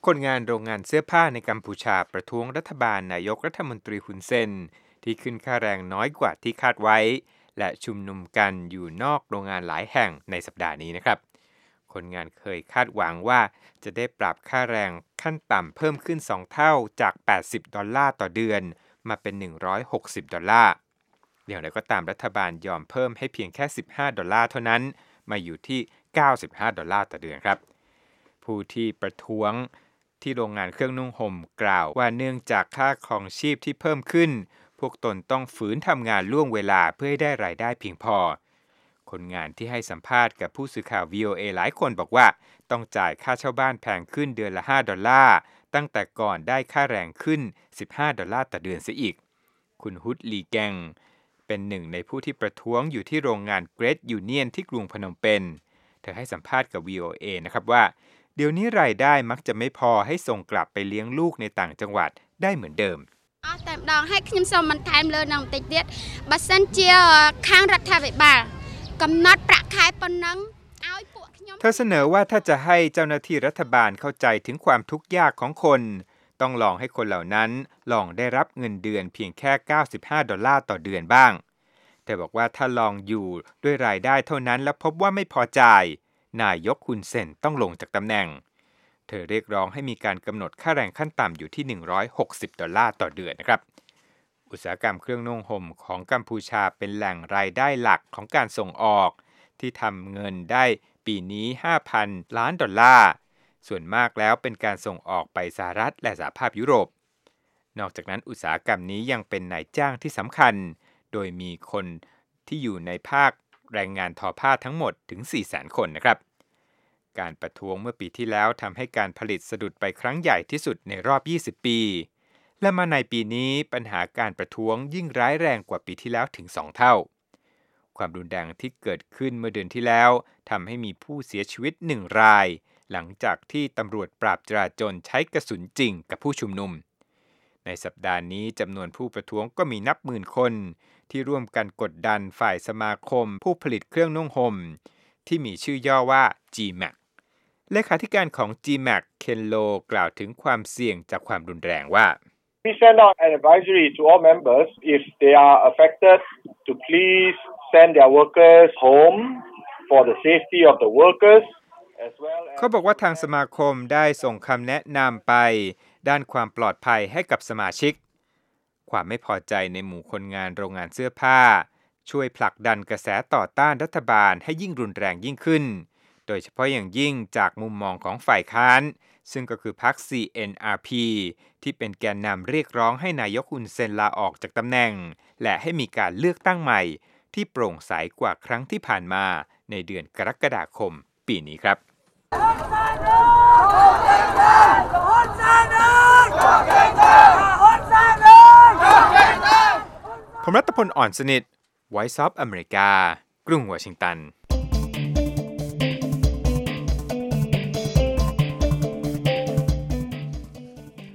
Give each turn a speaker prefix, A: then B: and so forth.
A: คนงานโรงงานเสื้อผ้าในกัมพูชาประท้วงรัฐบาลนายกรัฐมนตรีฮุนเซนที่ขึ้นค่าแรงน้อยกว่าที่คาดไว้และชุมนุมกันอยู่นอกโรงงานหลายแห่งในสัปดาห์นี้นะครับคนงานเคยคาดหวังว่าจะได้ปรับค่าแรงขั้นต่ำเพิ่มขึ้น2เท่าจาก$80ต่อเดือนมาเป็น$160อย่างไรก็ตามรัฐบาลยอมเพิ่มให้เพียงแค่$15เท่านั้นมาอยู่ที่$95ต่อเดือนครับผู้ที่ประท้วงที่โรงงานเครื่องนุ่งห่มกล่าวว่าเนื่องจากค่าครองชีพที่เพิ่มขึ้นพวกตนต้องฝืนทำงานล่วงเวลาเพื่อให้ได้รายได้เพียงพอคนงานที่ให้สัมภาษณ์กับผู้สื่อข่าว VOA หลายคนบอกว่าต้องจ่ายค่าเช่าบ้านแพงขึ้นเดือนละ$5ตั้งแต่ก่อนได้ค่าแรงขึ้น$15ต่อเดือนเสียอีกคุณฮุดลีแกงเป็นหนึ่งในผู้ที่ประท้วงอยู่ที่โรงงานเกรทยูเนียนที่กรุงพนมเปญเธอให้สัมภาษณ์กับ VOA นะครับว่าเดี๋ยวนี้รายได้มักจะไม่พอให้ส่งกลับไปเลี้ยงลูกในต่างจังหวัดได้เหมือนเดิม
B: តែម្ដងឲ្យខ្ញុំសូមបន្ថែមលើនឹងបន្តិចទៀតបើសិនជាខាងរដ្ឋាភិបាលកំណត់ប្រាក់ខែប៉ុណ្ណឹងឲ្យពួកខ្ញុំ
A: เธอเสนอว่าถ้าจะให้เจ้าหน้าที่รัฐบาลเข้าใจถึงความทุกข์ยากของคนต้องลองให้คนเหล่านั้นลองได้รับเงินเดือนเพียงแค่$95ต่อเดือนบ้างแต่บอกว่าถ้าลองอยู่ด้วยรายได้เท่านั้นแล้วพบว่าไม่พอใจนายกฮุนเซนต้องลงจากตำแหน่งเธอเรียกร้องให้มีการกำหนดค่าแรงขั้นต่ำอยู่ที่$160ต่อเดือนนะครับอุตสาหกรรมเครื่องนุ่งห่มของกัมพูชาเป็นแหล่งรายได้หลักของการส่งออกที่ทำเงินได้ปีนี้$5,000 ล้านส่วนมากแล้วเป็นการส่งออกไปสหรัฐและสหภาพยุโรปนอกจากนั้นอุตสาหกรรมนี้ยังเป็นนายจ้างที่สำคัญโดยมีคนที่อยู่ในภาคแรงงานทอผ้าทั้งหมดถึง 400,000 คนนะครับการประท้วงเมื่อปีที่แล้วทำให้การผลิตสะดุดไปครั้งใหญ่ที่สุดในรอบ20ปีและมาในปีนี้ปัญหาการประท้วงยิ่งร้ายแรงกว่าปีที่แล้วถึง2เท่าความรุนแรงที่เกิดขึ้นเมื่อเดือนที่แล้วทำให้มีผู้เสียชีวิต1รายหลังจากที่ตำรวจปราบจราจรใช้กระสุนจริงกับผู้ชุมนุมในสัปดาห์นี้จำนวนผู้ประท้วงก็มีนับหมื่นคนที่ร่วมกันกดดันฝ่ายสมาคมผู้ผลิตเครื่องนุ่งห่มที่มีชื่อย่อว่า GMAC เลขาธิการของ GMAC เคนโลกล่าวถึงความเสี่ยงจากความรุนแรงว่า
C: We send out an advisory to all members if they are affected to please send their workers home for the safety of the workers as well as
A: เขาบอกว่าทางสมาคมได้ส่งคำแนะนำไปด้านความปลอดภัยให้กับสมาชิกความไม่พอใจในหมู่คนงานโรงงานเสื้อผ้าช่วยผลักดันกระแสต่อต้านรัฐบาลให้ยิ่งรุนแรงยิ่งขึ้นโดยเฉพาะอย่างยิ่งจากมุมมองของฝ่ายค้านซึ่งก็คือพรรค CNRP ที่เป็นแกนนำเรียกร้องให้นายกฮุนเซนลาออกจากตำแหน่งและให้มีการเลือกตั้งใหม่ที่โปร่งใสกว่าครั้งที่ผ่านมาในเดือนกรกฎาคมปีนี้ครับผมรัตพล อ่อนสนิท Voice of America กรุงวอชิงตัน